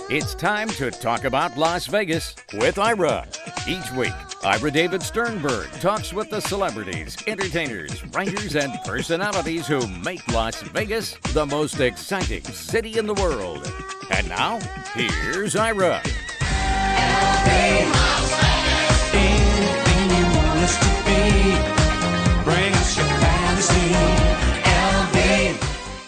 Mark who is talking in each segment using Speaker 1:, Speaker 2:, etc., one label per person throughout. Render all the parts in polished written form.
Speaker 1: It's time to talk about Las Vegas with Ira. Each week, Ira David Sternberg talks with the celebrities, entertainers, writers, and personalities who make Las Vegas the most exciting city in the world. And now, here's Ira.
Speaker 2: Anything you want us to be, bring us your fantasy, LV.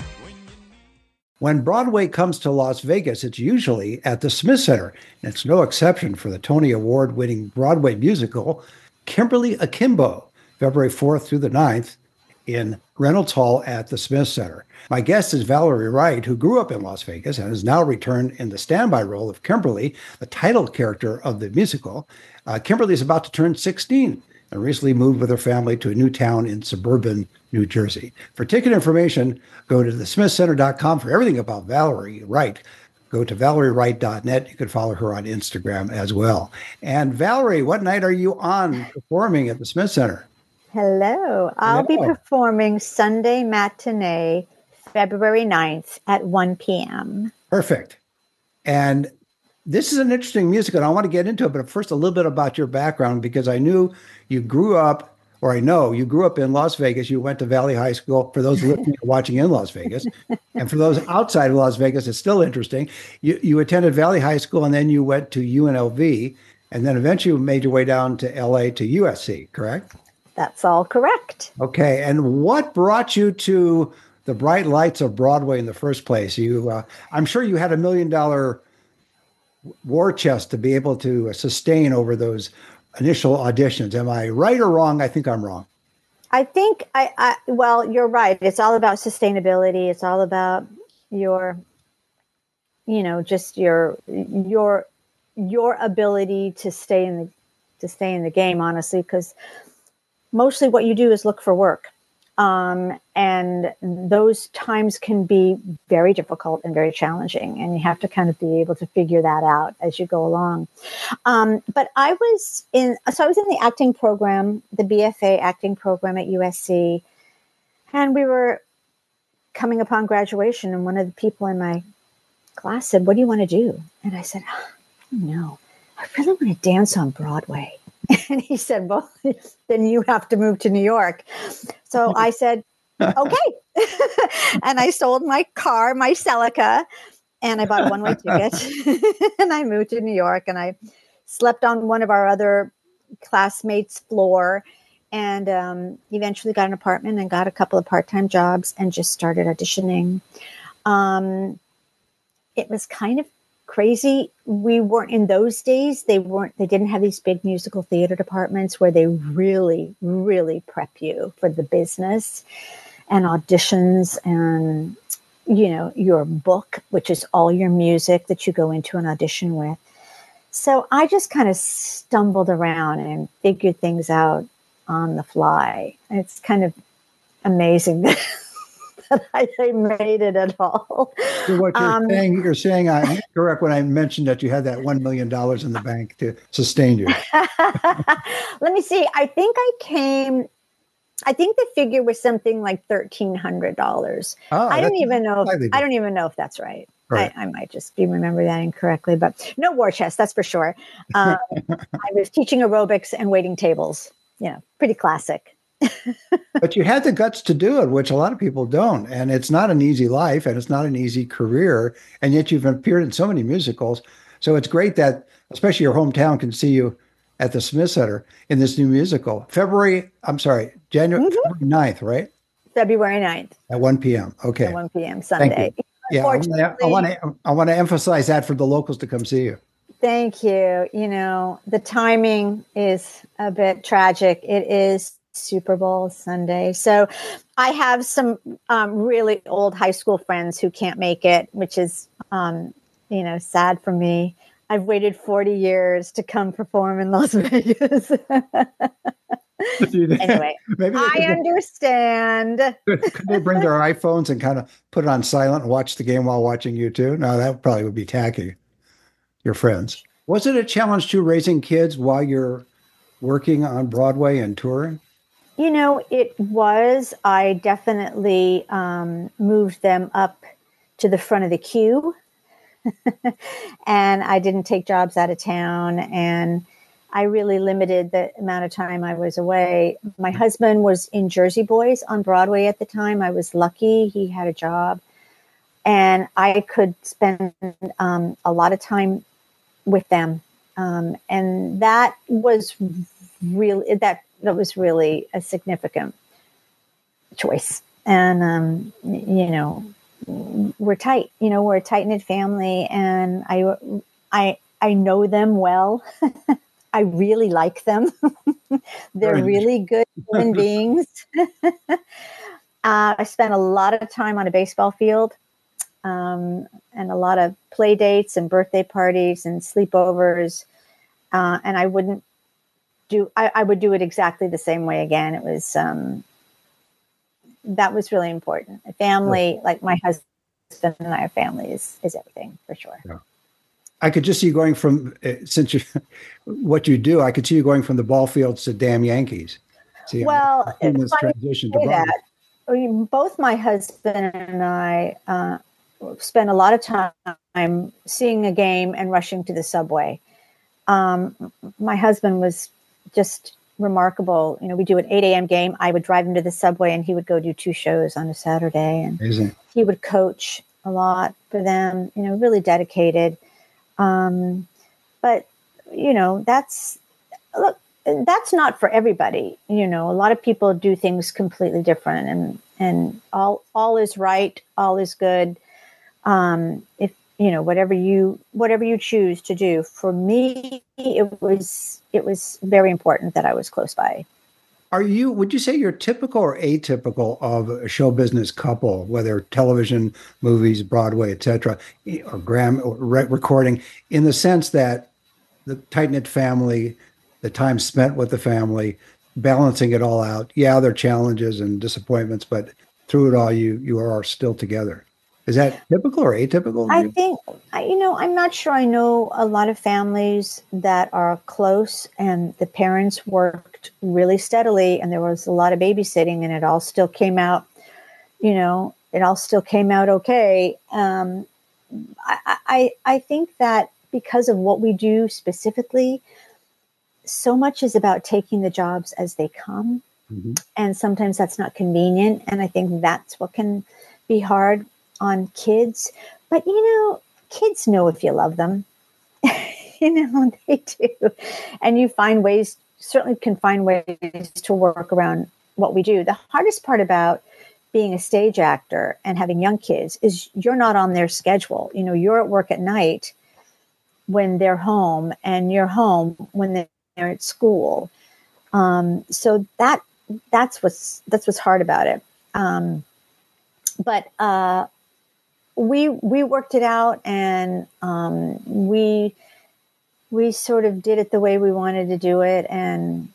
Speaker 3: When Broadway comes to Las Vegas, it's usually at the Smith Center. And it's no exception for the Tony Award-winning Broadway musical, Kimberly Akimbo, February 4th through the 9th in Reynolds Hall at the Smith Center. My guest is Valerie Wright, who grew up in Las Vegas and has now returned in the standby role of Kimberly, the title character of the musical. Kimberly is about to turn 16 and recently moved with her family to a new town in suburban New Jersey. For ticket information, go to thesmithcenter.com for everything about Valerie Wright. Go to valeriewright.net. You can follow her on Instagram as well. And Valerie, what night are you on performing at the Smith Center?
Speaker 4: Hello. I'll be performing Sunday matinee, February 9th at 1 p.m.
Speaker 3: Perfect. And this is an interesting musical, and I want to get into it, but first a little bit about your background, because I knew you grew up, or I know you grew up in Las Vegas. You went to Valley High School, for those listening and watching in Las Vegas. And for those outside of Las Vegas, it's still interesting. You attended Valley High School, and then you went to UNLV, and then eventually you made your way down to LA to USC, correct?
Speaker 4: That's all correct.
Speaker 3: Okay. And what brought you to the bright lights of Broadway in the first place? I'm sure you had $1 million war chest to be able to sustain over those initial auditions. Am I right or wrong? I think I'm wrong.
Speaker 4: I think well, you're right. It's all about sustainability. It's all about your ability to stay in the game, honestly, because mostly what you do is look for work. And those times can be very difficult and very challenging. And you have to kind of be able to figure that out as you go along. But I was in the acting program, the BFA acting program at USC. And we were coming upon graduation. And one of the people in my class said, "What do you want to do?" And I said, "No, I really want to dance on Broadway." And he said, "Well, then you have to move to New York." So I said, "Okay." And I sold my car, my Celica, and I bought a one-way ticket. And I moved to New York, and I slept on one of our other classmates' floor, and eventually got an apartment and got a couple of part-time jobs and just started auditioning. It was kind of crazy. We weren't in those days. They didn't have these big musical theater departments where they really, really prep you for the business and auditions and, your book, which is all your music that you go into an audition with. So I just kind of stumbled around and figured things out on the fly. It's kind of amazing that I made it at all.
Speaker 3: So what you're saying I'm correct when I mentioned that you had that $1 million in the bank to sustain you.
Speaker 4: Let me see. I think the figure was something like $1,300. I don't even know if that's right. I might just be remembering that incorrectly, but no war chest, that's for sure. I was teaching aerobics and waiting tables. Pretty classic.
Speaker 3: But you had the guts to do it, which a lot of people don't. And it's not an easy life and it's not an easy career. And yet you've appeared in so many musicals. So it's great that especially your hometown can see you at the Smith Center in this new musical. January 9th, right?
Speaker 4: February 9th.
Speaker 3: At 1 p.m. Okay.
Speaker 4: At 1 p.m. Sunday.
Speaker 3: Yeah, I want to emphasize that for the locals to come see you.
Speaker 4: Thank you. The timing is a bit tragic. It is Super Bowl Sunday. So I have some really old high school friends who can't make it, which is, sad for me. I've waited 40 years to come perform in Las Vegas. Anyway, I understand.
Speaker 3: Could they bring their iPhones and kind of put it on silent and watch the game while watching you too? No, that probably would be tacky. Your friends. Was it a challenge too, raising kids while you're working on Broadway and touring?
Speaker 4: It was. I definitely moved them up to the front of the queue and I didn't take jobs out of town, and I really limited the amount of time I was away. My husband was in Jersey Boys on Broadway at the time. I was lucky. He had a job, and I could spend a lot of time with them. And that was really a significant choice. And, we're tight, we're a tight knit family, and I know them well. I really like them. They're really good human beings. I spent a lot of time on a baseball field, and a lot of play dates and birthday parties and sleepovers. And I would do it exactly the same way again. It was, that was really important. A family, like my husband and I, family is everything, for sure.
Speaker 3: Yeah. I could just see you going from, what you do, I could see you going from the ball fields to damn Yankees. See,
Speaker 4: well,
Speaker 3: this transition to
Speaker 4: that. Both my husband and I spent a lot of time seeing a game and rushing to the subway. My husband was just remarkable. We do an 8 a.m. game. I would drive him to the subway, and he would go do 2 shows on a Saturday. And
Speaker 3: amazing. He
Speaker 4: would coach a lot for them, really dedicated. But, that's not for everybody. A lot of people do things completely different, and all is right. All is good. If, whatever you choose to do. For me, it was very important that I was close by.
Speaker 3: Would you say you're typical or atypical of a show business couple, whether television, movies, Broadway, et cetera, or recording, in the sense that the tight-knit family, the time spent with the family, balancing it all out? Yeah, there are challenges and disappointments, but through it all, you are still together. Is that typical or atypical?
Speaker 4: I think, I'm not sure. I know a lot of families that are close, and the parents worked really steadily, and there was a lot of babysitting, and it all still came out, okay. I think that because of what we do specifically, so much is about taking the jobs as they come. Mm-hmm. And sometimes that's not convenient. And I think that's what can be hard on kids. But, kids know if you love them. They do. And you certainly can find ways to work around what we do. The hardest part about being a stage actor and having young kids is you're not on their schedule. You're at work at night when they're home, and you're home when they're at school. So that's what's hard about it. But we worked it out, and we sort of did it the way we wanted to do it. And,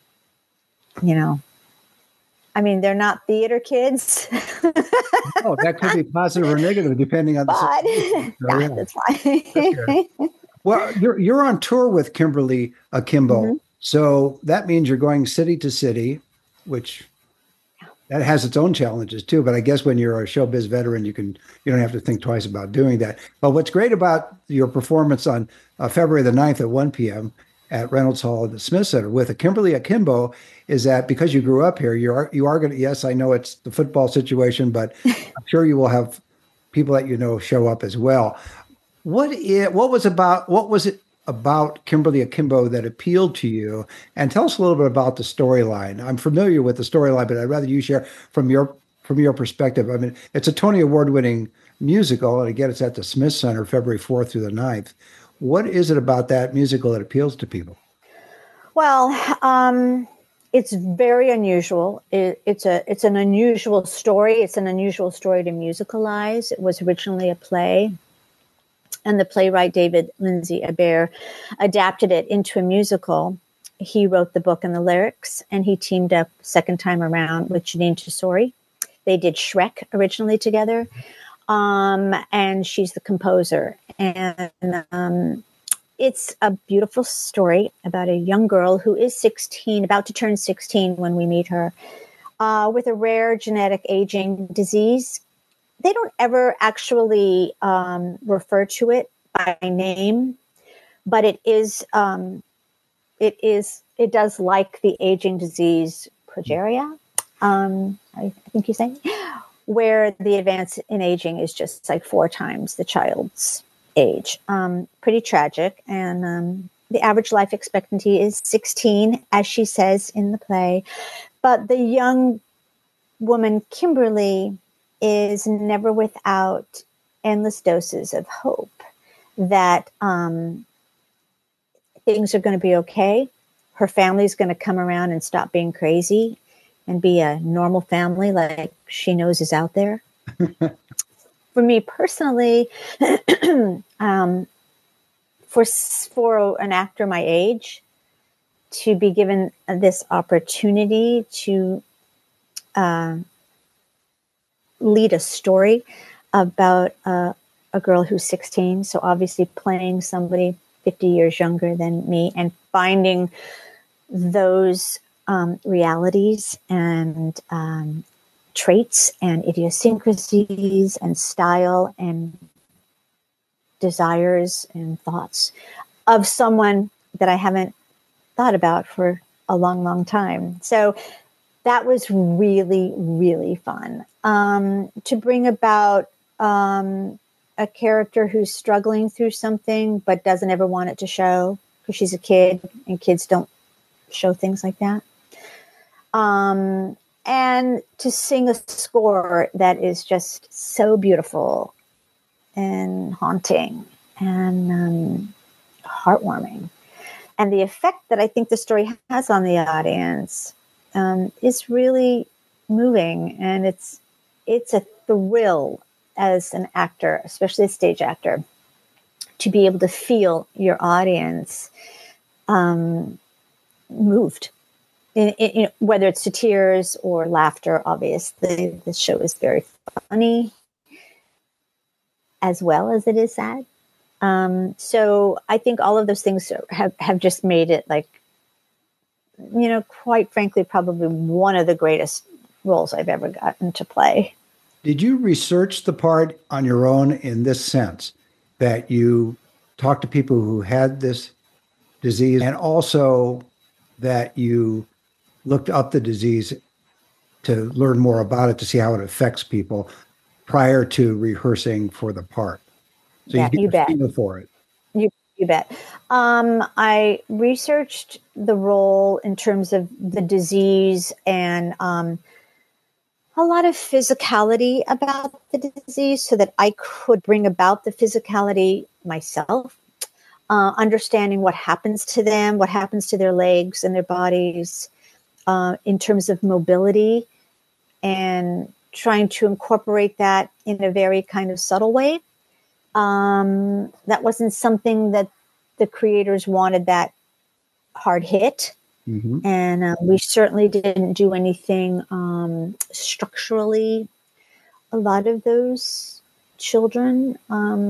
Speaker 4: they're not theater kids.
Speaker 3: Oh, that could be positive or negative depending on the situation.
Speaker 4: Yeah, that's fine.
Speaker 3: Well, you're on tour with Kimberly Akimbo. Mm-hmm. So that means you're going city to city, which that has its own challenges too. But I guess when you're a showbiz veteran, you don't have to think twice about doing that. But what's great about your performance on February the 9th at 1 p.m. at Reynolds Hall at the Smith Center with Kimberly Akimbo is that because you grew up here, you are going to, yes, I know it's the football situation, but I'm sure you will have people that show up as well. What was it about Kimberly Akimbo that appealed to you? And tell us a little bit about the storyline. I'm familiar with the storyline, but I'd rather you share from your perspective. It's a Tony Award-winning musical, and again, it's at the Smith Center, February 4th through the 9th. What is it about that musical that appeals to people?
Speaker 4: Well, it's very unusual. It's an unusual story. It's an unusual story to musicalize. It was originally a play, and the playwright David Lindsay Abaire adapted it into a musical. He wrote the book and the lyrics, and he teamed up second time around with Jeanine Tesori. They did Shrek originally together, and she's the composer. And it's a beautiful story about a young girl who is 16, about to turn 16 when we meet her, with a rare genetic aging disease. they don't ever actually refer to it by name, but it does like the aging disease progeria. I think you say, where the advance in aging is just like 4 times the child's age. Pretty tragic. And the average life expectancy is 16, as she says in the play. But the young woman, Kimberly, is never without endless doses of hope that things are going to be okay. Her family's going to come around and stop being crazy and be a normal family like she knows is out there. For me personally, for an actor my age to be given this opportunity to lead a story about a girl who's 16, so obviously playing somebody 50 years younger than me and finding those realities and traits and idiosyncrasies and style and desires and thoughts of someone that I haven't thought about for a long, long time. So that was really, really fun to bring about a character who's struggling through something but doesn't ever want it to show because she's a kid and kids don't show things like that. And to sing a score that is just so beautiful and haunting and heartwarming. And the effect that I think the story has on the audience is really moving. And it's a thrill as an actor, especially a stage actor, to be able to feel your audience moved. Whether it's to tears or laughter, obviously, the show is very funny as well as it is sad. So I think all of those things have just made it quite frankly, probably one of the greatest roles I've ever gotten to play.
Speaker 3: Did you research the part on your own in this sense that you talked to people who had this disease and also that you looked up the disease to learn more about it, to see how it affects people prior to rehearsing for the part? So
Speaker 4: Yeah, you bet.
Speaker 3: Feel for it.
Speaker 4: You bet. I researched the role in terms of the disease and a lot of physicality about the disease so that I could bring about the physicality myself, understanding what happens to them, what happens to their legs and their bodies in terms of mobility, and trying to incorporate that in a very kind of subtle way. That wasn't something that the creators wanted that hard hit. Mm-hmm. And we certainly didn't do anything structurally. A lot of those children,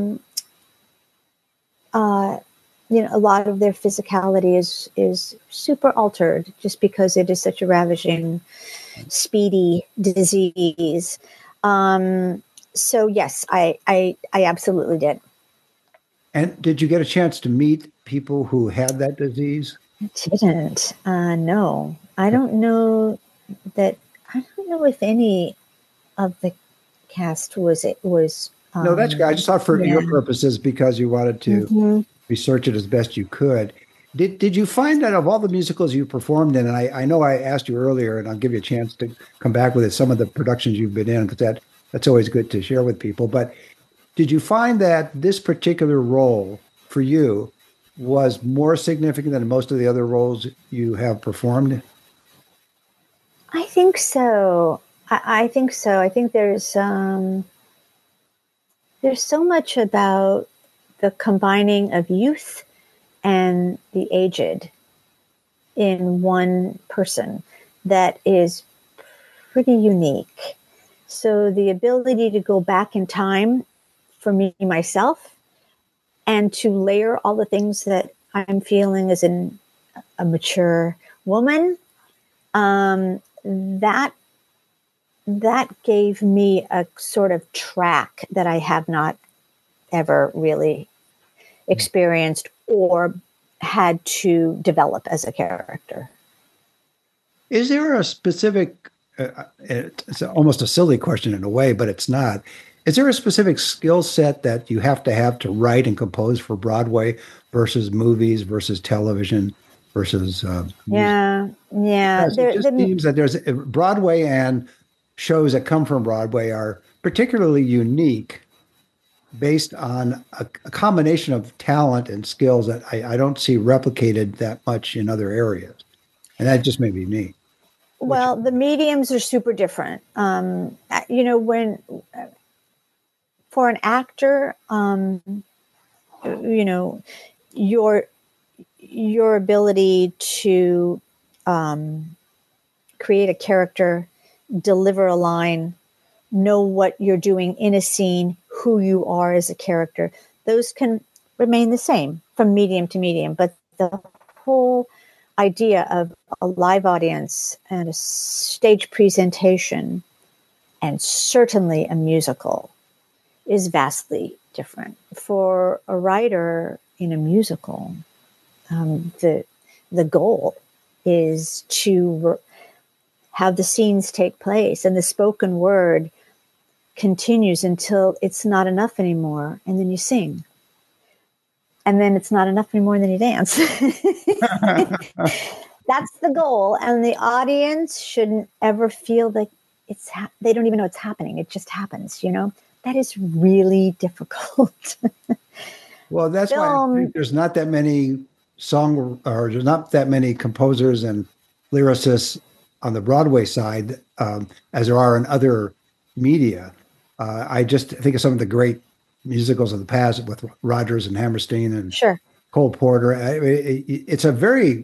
Speaker 4: a lot of their physicality is super altered just because it is such a ravaging, speedy disease. So yes, I absolutely did.
Speaker 3: And did you get a chance to meet people who had that disease?
Speaker 4: I didn't. No, I don't know that. I don't know if any of the cast was.
Speaker 3: No, that's good. I just thought for your purposes, because you wanted to research it as best you could. Did you find that of all the musicals you performed in, and I know I asked you earlier, and I'll give you a chance to come back with it, some of the productions you've been in, because that's always good to share with people. But did you find that this particular role for you was more significant than most of the other roles you have performed?
Speaker 4: I think so. I think so. I think there's so much about the combining of youth and the aged in one person that is pretty unique. So the ability to go back in time for me, myself, and to layer all the things that I'm feeling as a mature woman, that that gave me a sort of track that I have not ever really experienced or had to develop as a character.
Speaker 3: Is there a specific, it's almost a silly question in a way, but it's not. Is there a specific skill set that you have to write and compose for Broadway versus movies versus television versus music?
Speaker 4: Yeah.
Speaker 3: Because it just seems that there's Broadway and shows that come from Broadway are particularly unique based on a combination of talent and skills that I don't see replicated that much in other areas. And that just may be me.
Speaker 4: Well, the mediums are super different. When for an actor, your ability to create a character, deliver a line, know what you're doing in a scene, who you are as a character, those can remain the same from medium to medium. But the whole idea of a live audience and a stage presentation, and certainly a musical, is vastly different. For a writer in a musical, the goal is to have the scenes take place, and the spoken word continues until it's not enough anymore, and then you sing. And then it's not enough anymore, and then you dance. That's the goal. And the audience shouldn't ever feel like they don't even know it's happening. It just happens, That is really difficult.
Speaker 3: Well, that's why I think there's not that many there's not that many composers and lyricists on the Broadway side as there are in other media. I just think of some of the great musicals of the past with Rodgers and Hammerstein and Cole Porter. It's a very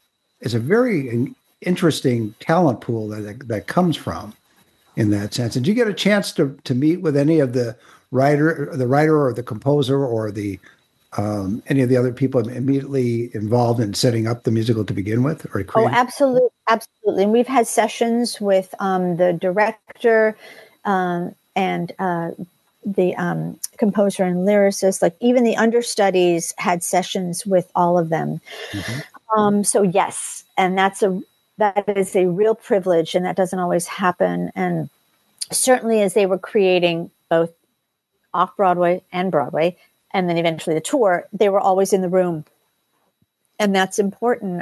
Speaker 3: interesting talent pool that comes from in that sense. Did you get a chance to meet with any of the writer or the composer or the any of the other people immediately involved in setting up the musical to begin with? Or
Speaker 4: absolutely. And we've had sessions with the director and the composer and lyricist, like even the understudies had sessions with all of them. Mm-hmm. So yes, and that is a real privilege, and that doesn't always happen. And certainly as they were creating both off-Broadway and Broadway, and then eventually the tour, they were always in the room. And that's important.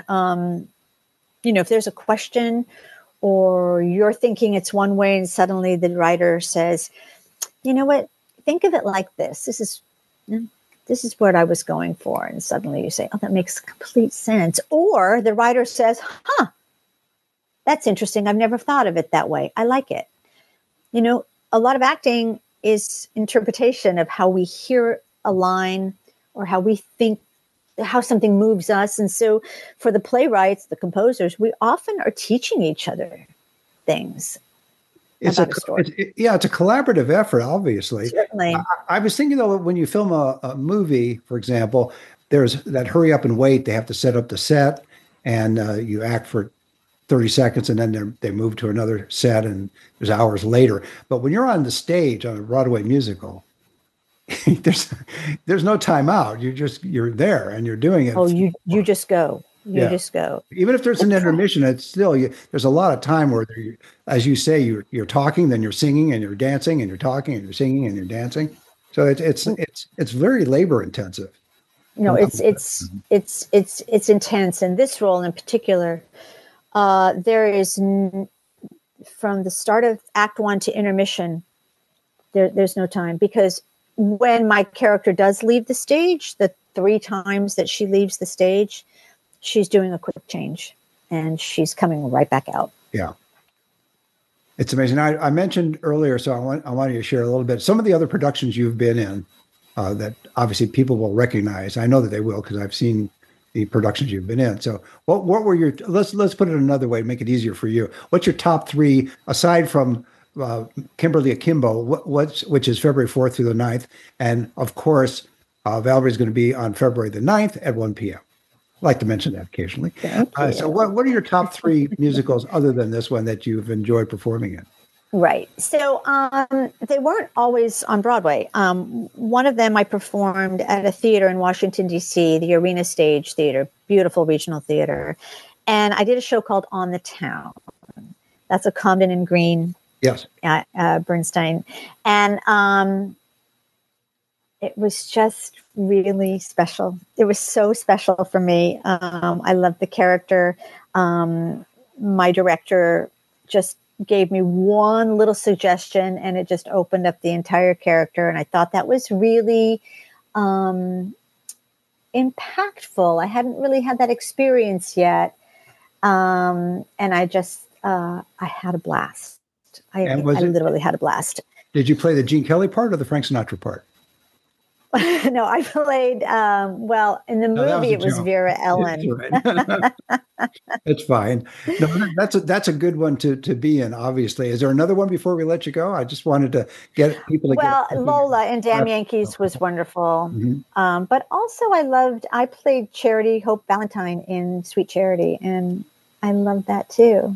Speaker 4: If there's a question or you're thinking it's one way and suddenly the writer says, you know what, think of it like this. This is what I was going for. And suddenly you say, oh, that makes complete sense. Or the writer says, that's interesting. I've never thought of it that way. I like it. A lot of acting is interpretation of how we hear a line or how we think, how something moves us. And so for the playwrights, the composers, we often are teaching each other things.
Speaker 3: It's a collaborative effort, obviously.
Speaker 4: Certainly.
Speaker 3: I was thinking, though, when you film a movie, for example, there's that hurry up and wait. They have to set up the set, and you act for 30 seconds, and then they move to another set, and there's hours later. But when you're on the stage on a Broadway musical, there's no time out. You're there, and you're doing it.
Speaker 4: Oh, you just go. You just go.
Speaker 3: Even if there's an intermission, it's still there's a lot of time where, as you say, you're talking, then you're singing, and you're dancing, and you're talking, and you're singing, and you're dancing. So it's very labor intensive.
Speaker 4: It's intense. And this role in particular, there is from the start of Act 1 to intermission, there's no time, because when my character does leave the stage, the 3 times that she leaves the stage, she's doing a quick change and she's coming right back out.
Speaker 3: Yeah. It's amazing. I mentioned earlier, so I wanted to share a little bit. Some of the other productions you've been in that obviously people will recognize. I know that they will because I've seen the productions you've been in. So what were your, let's put it another way to make it easier for you. What's your top 3, aside from Kimberly Akimbo, which is February 4th through the 9th. And of course, Valerie's going to be on February the 9th at 1 p.m. I like to mention that occasionally. So what are your top 3 musicals other than this one that you've enjoyed performing in?
Speaker 4: Right. So they weren't always on Broadway. One of them I performed at a theater in Washington, D.C., the Arena Stage Theater, beautiful regional theater. And I did a show called On the Town. That's a Comden and Green
Speaker 3: Yes.
Speaker 4: Bernstein. And it was just really special. It was so special for me. I loved the character. My director just gave me one little suggestion and it just opened up the entire character. And I thought that was really impactful. I hadn't really had that experience yet. And I just, I had a blast. I literally had a blast.
Speaker 3: Did you play the Gene Kelly part or the Frank Sinatra part?
Speaker 4: No, I played, well, in the movie, it was Vera Ellen.
Speaker 3: It's fine. No, that's a good one to be in, obviously. Is there another one before we let you go? I just wanted to get people to
Speaker 4: Lola in Damn Yankees was wonderful.
Speaker 3: Mm-hmm.
Speaker 4: But also I played Charity Hope Valentine in Sweet Charity, and I loved that too.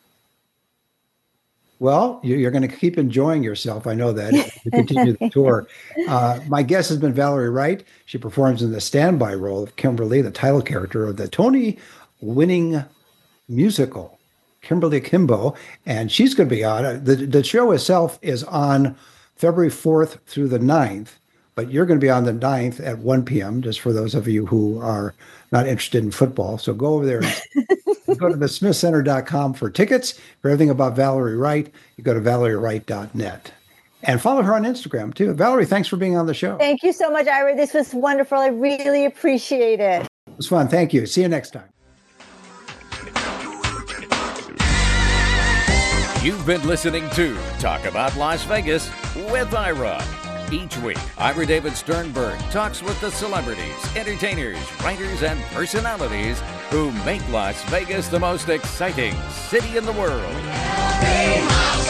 Speaker 3: Well, you're going to keep enjoying yourself. I know that. You continue the tour. My guest has been Valerie Wright. She performs in the standby role of Kimberly, the title character of the Tony-winning musical, Kimberly Akimbo. And she's going to be on. The show itself is on February 4th through the 9th, but you're going to be on the 9th at 1 p.m., just for those of you who are not interested in football. So go over there and go to thesmithcenter.com for tickets. For everything about Valerie Wright, you go to valeriewright.net. And follow her on Instagram, too. Valerie, thanks for being on the show.
Speaker 4: Thank you so much, Ira. This was wonderful. I really appreciate it.
Speaker 3: It was fun. Thank you. See you next time.
Speaker 1: You've been listening to Talk About Las Vegas with Ira. Each week, Ira David Sternberg talks with the celebrities, entertainers, writers, and personalities who make Las Vegas the most exciting city in the world.